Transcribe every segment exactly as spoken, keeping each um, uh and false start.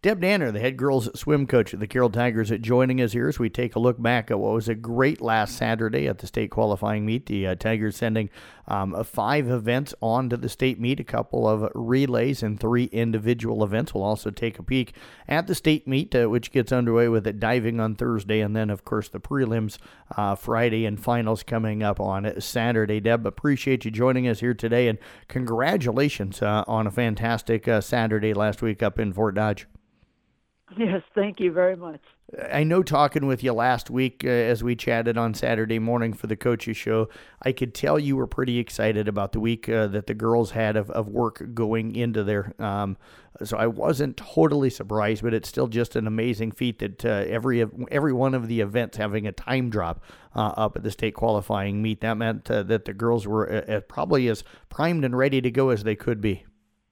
Deb Danner, the head girls swim coach at the Carroll Tigers, joining us here as we take a look back at what was a great last Saturday at the state qualifying meet. The uh, Tigers sending um, five events on to the state meet, a couple of relays and three individual events. We'll also take a peek at the state meet, uh, which gets underway with it diving on Thursday, and then, of course, the prelims uh, Friday and finals coming up on Saturday. Deb, appreciate you joining us here today, and congratulations uh, on a fantastic uh, Saturday last week up in Fort Dodge. Yes, thank you very much. I know talking with you last week uh, as we chatted on Saturday morning for the Coaches Show, I could tell you were pretty excited about the week uh, that the girls had of, of work going into there. Um, so I wasn't totally surprised, but it's still just an amazing feat that uh, every every one of the events having a time drop uh, up at the state qualifying meet. That meant uh, that the girls were uh, probably as primed and ready to go as they could be.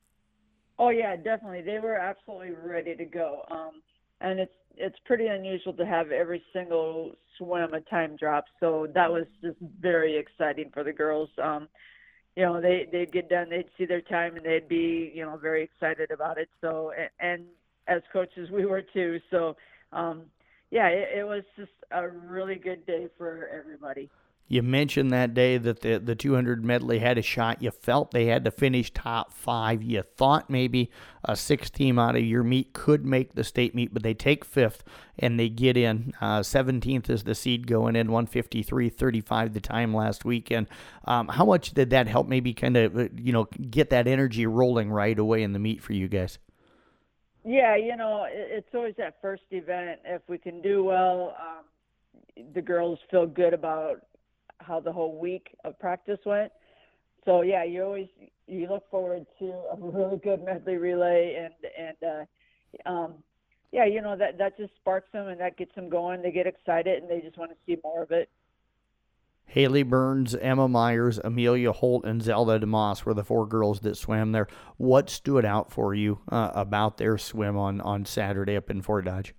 Oh yeah, definitely. They were absolutely ready to go. Um, and it's it's pretty unusual to have every single swim a time drop. So that was just very exciting for the girls. Um, you know, they they'd get done, they'd see their time, and they'd be you know very excited about it. So and, and as coaches, we were too. So um, yeah, it, it was just a really good day for everybody. You mentioned that day that the, the two hundred medley had a shot. You felt they had to finish top five. You thought maybe a sixth team out of your meet could make the state meet, but they take fifth and they get in. Uh, seventeenth is the seed going in, one fifty-three thirty-five the time last weekend. Um, how much did that help maybe kind of, you know, get that energy rolling right away in the meet for you guys? Yeah, you know, it's always that first event. If we can do well, um, the girls feel good about how the whole week of practice went. So yeah, you always you look forward to a really good medley relay, and and uh, um, yeah, you know that that just sparks them and that gets them going. They get excited and they just want to see more of it. Haley Burns, Emma Myers, Amelia Holt, and Zelda DeMoss were the four girls that swam there. What stood out for you uh, about their swim on on Saturday up in Fort Dodge?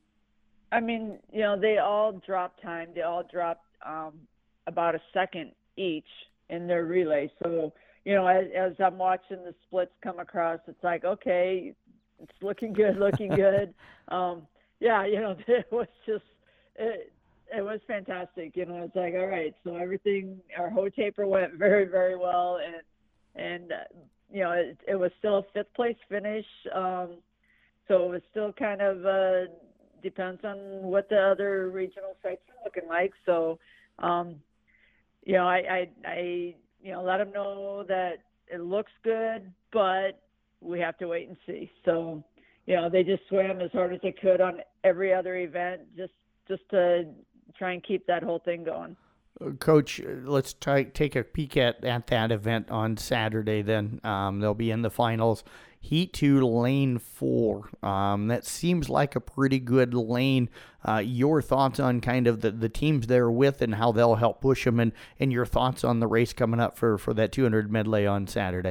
I mean, you know, they all dropped time. They all dropped um, about a second each in their relay. So, you know, as, as I'm watching the splits come across, it's like, okay, it's looking good, looking good. Um, yeah, you know, it was just, it, it was fantastic. You know, it's like, all right, so everything, our whole taper went very, very well. And, and uh, you know, it, it was still a fifth place finish. Um, so it was still kind of, uh, depends on what the other regional sites are looking like. So, um, you know, I, I, I, you know, let them know that it looks good, but we have to wait and see. So, you know, they just swam as hard as they could on every other event, just, just to try and keep that whole thing going. Coach, let's try take a peek at, at that event on Saturday. Then um, they'll be in the finals. Heat two, lane four. Um, that seems like a pretty good lane. Uh, your thoughts on kind of the, the teams they're with and how they'll help push them, and, and your thoughts on the race coming up for, for that two hundred medley on Saturday.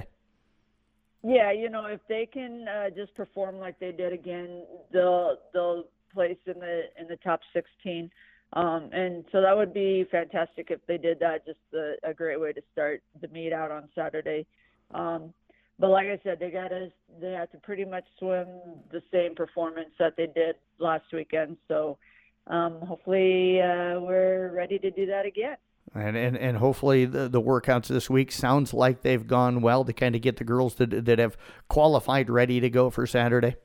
Yeah, you know, if they can uh, just perform like they did again, they'll they'll place in the in the top sixteen. Um, and so that would be fantastic if they did that. Just a, a great way to start the meet out on Saturday. Um, but like I said, they got to they have to pretty much swim the same performance that they did last weekend. So um, hopefully uh, we're ready to do that again. And, and and hopefully the, the workouts this week sounds like they've gone well to kind of get the girls that that have qualified ready to go for Saturday.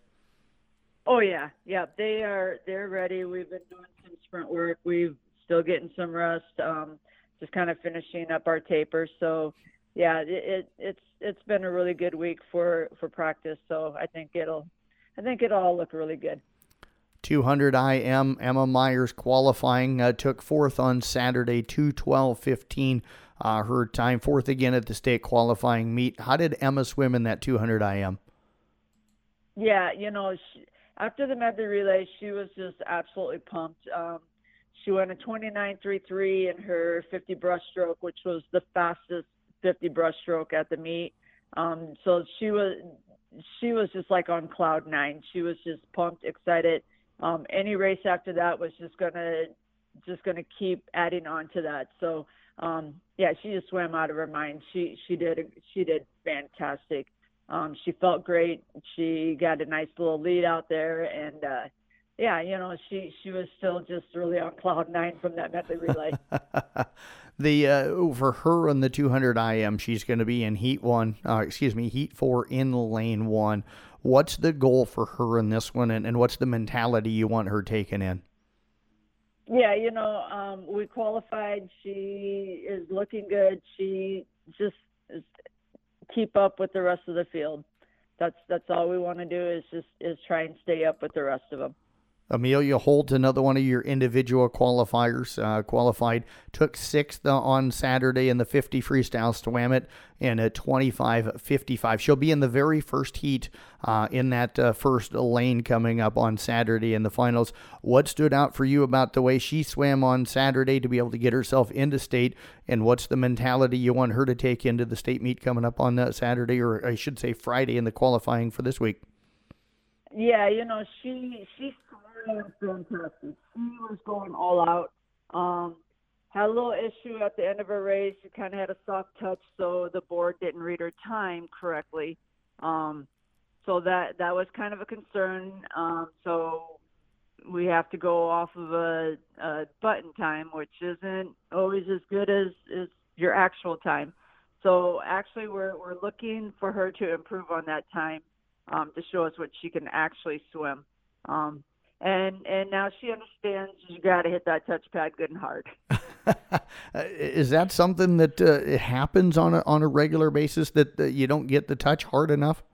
Oh yeah, yeah, they are. They're ready. We've been doing some sprint work. We've still getting some rest. Um, just kind of finishing up our taper. So, yeah, it, it it's it's been a really good week for, for practice. So I think it'll I think it'll all look really good. two hundred I M, Emma Myers qualifying, uh, took fourth on Saturday, two twelve fifteen. Uh, her time, fourth again at the state qualifying meet. How did Emma swim in that two hundred I M? Yeah, you know. She, After the medley relay, she was just absolutely pumped. Um, she went a twenty-nine thirty-three in her fifty breaststroke, which was the fastest fifty breaststroke at the meet. Um, so she was she was just like on cloud nine. She was just pumped, excited. Um, any race after that was just gonna just gonna keep adding on to that. So um, yeah, she just swam out of her mind. She she did she did fantastic. Um, she felt great. She got a nice little lead out there, and uh, yeah, you know, she she was still just really on cloud nine from that medley relay. the uh, for her on the two hundred I M, she's going to be in heat one. Uh, excuse me, heat four in lane one. What's the goal for her in this one, and, and what's the mentality you want her taking in? Yeah, you know, um, we qualified. She is looking good. She just is, keep up with the rest of the field. That's that's all we want to do is just is try and stay up with the rest of them. Amelia Holt, another one of your individual qualifiers, uh, qualified, took sixth on Saturday in the fifty freestyle, swam it in a twenty-five fifty-five. She'll be in the very first heat uh, in that uh, first lane coming up on Saturday in the finals. What stood out for you about the way she swam on Saturday to be able to get herself into state, and what's the mentality you want her to take into the state meet coming up on uh, Saturday, or I should say Friday, in the qualifying for this week? Yeah, you know, she she swam fantastic. She was going all out. Um, had a little issue at the end of her race. She kind of had a soft touch, so the board didn't read her time correctly. Um, so that that was kind of a concern. Um, so we have to go off of a, a button time, which isn't always as good as, as your actual time. So actually, we're we're looking for her to improve on that time. Um, to show us what she can actually swim. Um, and and now she understands you got to hit that touchpad good and hard. Is that something that uh, it happens on a, on a regular basis, that uh, you don't get the touch hard enough?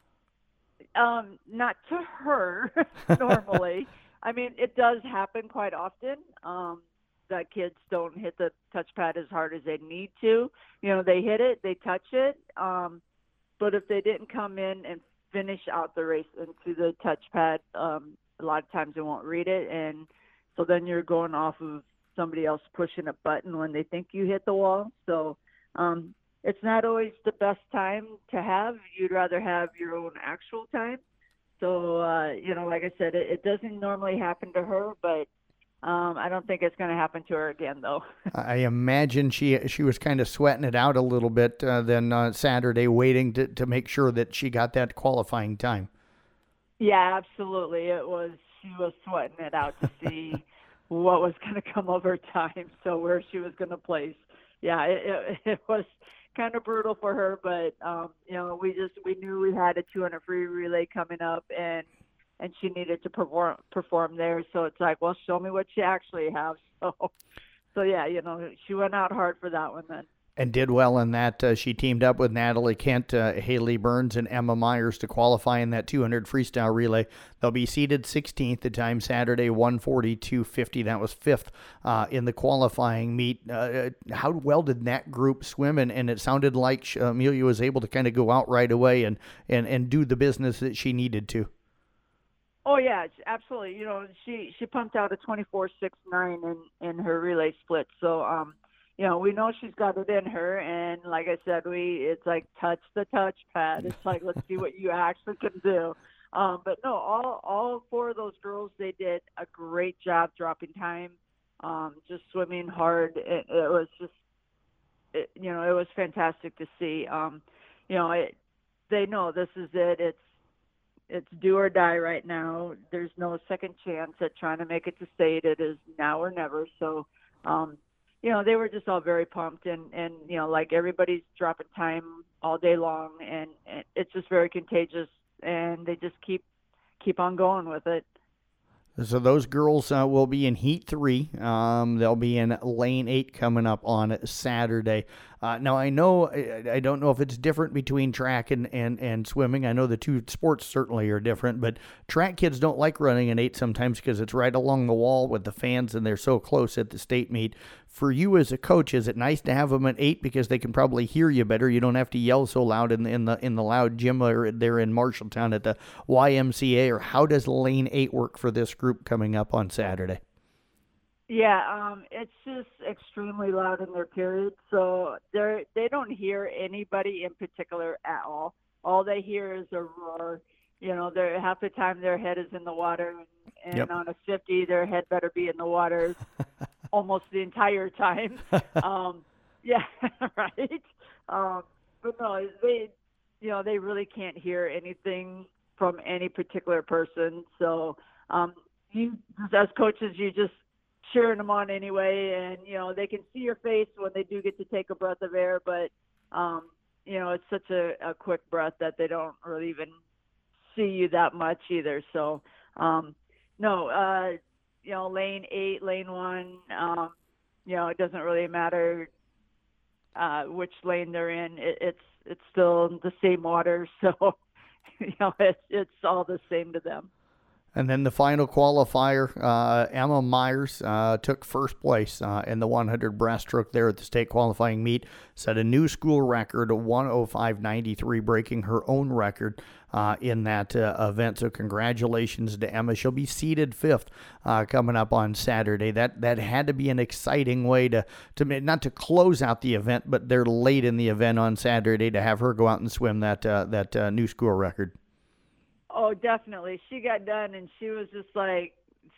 Um, not to her, normally. I mean, it does happen quite often um, that kids don't hit the touchpad as hard as they need to. You know, they hit it, they touch it, um, but if they didn't come in and finish out the race into the touchpad, um, a lot of times they won't read it, and so then you're going off of somebody else pushing a button when they think you hit the wall. So um, it's not always the best time to have. You'd rather have your own actual time. So uh, you know, like I said, it, it doesn't normally happen to her, but Um, I don't think it's going to happen to her again, though. I imagine she she was kind of sweating it out a little bit uh, then uh, Saturday, waiting to, to make sure that she got that qualifying time. Yeah, absolutely. It was she was sweating it out to see what was going to come of her time, so where she was going to place. Yeah, it, it, it was kind of brutal for her, but um, you know, we just we knew we had a two hundred free relay coming up, and. and she needed to perform perform there. So it's like, well, show me what you actually have. So, so yeah, you know, she went out hard for that one then. And did well in that. Uh, she teamed up with Natalie Kent, uh, Haley Burns, and Emma Myers to qualify in that two hundred freestyle relay. They'll be seated sixteenth. The time Saturday, one forty-two fifty. That was fifth uh, in the qualifying meet. Uh, how well did that group swim? And, and it sounded like Amelia was able to kind of go out right away and, and, and do the business that she needed to. Oh yeah, absolutely. You know, she she pumped out a twenty-four six nine in in her relay split. So um, you know, we know she's got it in her, and like I said, we it's like touch the touchpad. It's like, let's see what you actually can do. Um, but no, all all four of those girls, they did a great job dropping time, um, just swimming hard. It, it was just, it, you know, it was fantastic to see. Um, you know, it, they know this is it. It's It's do or die right now. There's no second chance at trying to make it to state. It is now or never. So, um, you know, they were just all very pumped, and, and you know, like everybody's dropping time all day long, and, and it's just very contagious, and they just keep keep on going with it. So those girls uh, will be in Heat three. Um, they'll be in Lane eight coming up on Saturday. Uh, now, I know, I, I don't know if it's different between track and, and, and swimming. I know the two sports certainly are different, but track kids don't like running an eight sometimes because it's right along the wall with the fans and they're so close at the state meet. For you as a coach, is it nice to have them at eight because they can probably hear you better? You don't have to yell so loud in the, in the, in the loud gym or there in Marshalltown at the Y M C A, or how does Lane eight work for this group coming up on Saturday? Yeah, um, it's just extremely loud in their period, so they they don't hear anybody in particular at all. All they hear is a roar. You know, they're half the time their head is in the water, and, and yep. on a fifty, their head better be in the water almost the entire time. um, yeah, right. Um, but no, they you know, they really can't hear anything from any particular person. So um, you, as coaches, you just cheering them on anyway, and you know they can see your face when they do get to take a breath of air, but um, you know it's such a, a quick breath that they don't really even see you that much either. So um, no, uh, you know, lane eight, lane one, um, you know, it doesn't really matter uh, which lane they're in. It, it's it's still the same water, so you know it's it's all the same to them. And then the final qualifier, uh, Emma Myers uh, took first place uh, in the one hundred breaststroke there at the state qualifying meet, set a new school record of one oh five ninety-three, breaking her own record uh, in that uh, event. So congratulations to Emma. She'll be seeded fifth uh, coming up on Saturday. That that had to be an exciting way to, to not to close out the event, but they're late in the event on Saturday to have her go out and swim that, uh, that uh, new school record. Oh, definitely. She got done, and she was just, like,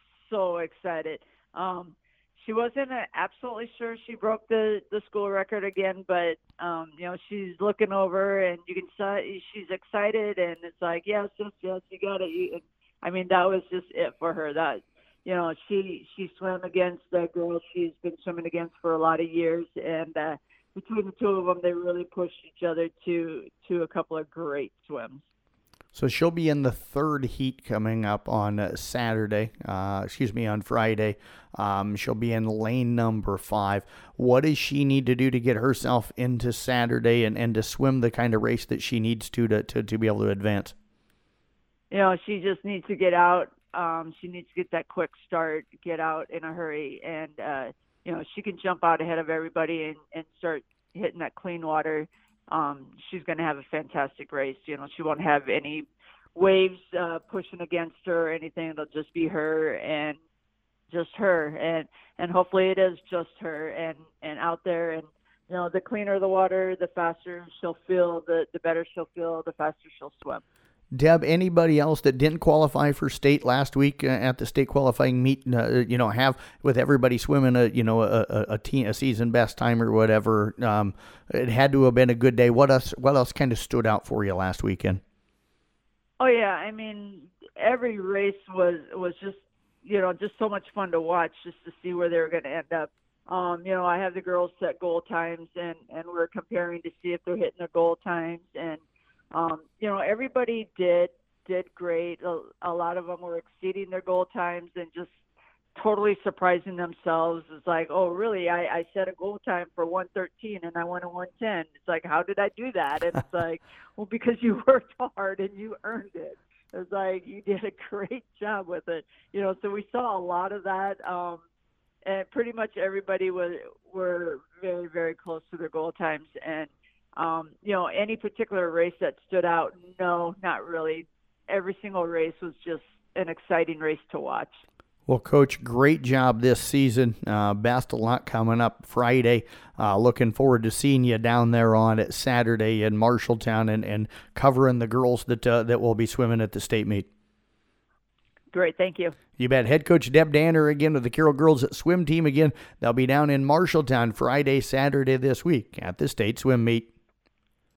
so excited. Um, she wasn't uh, absolutely sure she broke the, the school record again, but, um, you know, she's looking over, and you can see she's excited, and it's like, yes, yes, yes, you got it. You, I mean, that was just it for her. That, you know, she, she swam against the girl she's been swimming against for a lot of years, and uh, between the two of them, they really pushed each other to, to a couple of great swims. So she'll be in the third heat coming up on uh, Saturday, uh, excuse me, on Friday. Um, she'll be in lane number five. What does she need to do to get herself into Saturday and, and to swim the kind of race that she needs to, to, to, to be able to advance? You know, she just needs to get out. Um, she needs to get that quick start, get out in a hurry. And, uh, you know, she can jump out ahead of everybody and, and start hitting that clean water. Um, she's going to have a fantastic race. You know, she won't have any waves uh, pushing against her or anything. It'll just be her and just her. And, and hopefully it is just her and, and out there. And, you know, the cleaner the water, the faster she'll feel, the, the better she'll feel, the faster she'll swim. Deb, anybody else that didn't qualify for state last week uh, at the state qualifying meet, uh, you know, have with everybody swimming a, you know, a a, a, team, a season best time or whatever, um, it had to have been a good day. What else? What else kind of stood out for you last weekend? Oh yeah, I mean, every race was was just, you know, just so much fun to watch, just to see where they were going to end up. Um, you know, I have the girls set goal times, and and we're comparing to see if they're hitting their goal times. And Um, you know, everybody did did great. A, a lot of them were exceeding their goal times and just totally surprising themselves. It's like, oh, really? I, I set a goal time for one thirteen and I went to one ten. It's like, how did I do that? And it's like, well, because you worked hard and you earned it. It's like you did a great job with it. You know, so we saw a lot of that. Um, and pretty much everybody was were very, very close to their goal times. And Um, you know, any particular race that stood out? No, not really. Every single race was just an exciting race to watch. Well, Coach, great job this season. Uh, best of luck coming up Friday. Uh, looking forward to seeing you down there on it Saturday in Marshalltown and, and covering the girls that uh, that will be swimming at the state meet. Great, thank you. You bet. Head coach Deb Danner again with the Carroll Girls Swim Team again. They'll be down in Marshalltown Friday, Saturday this week at the state swim meet.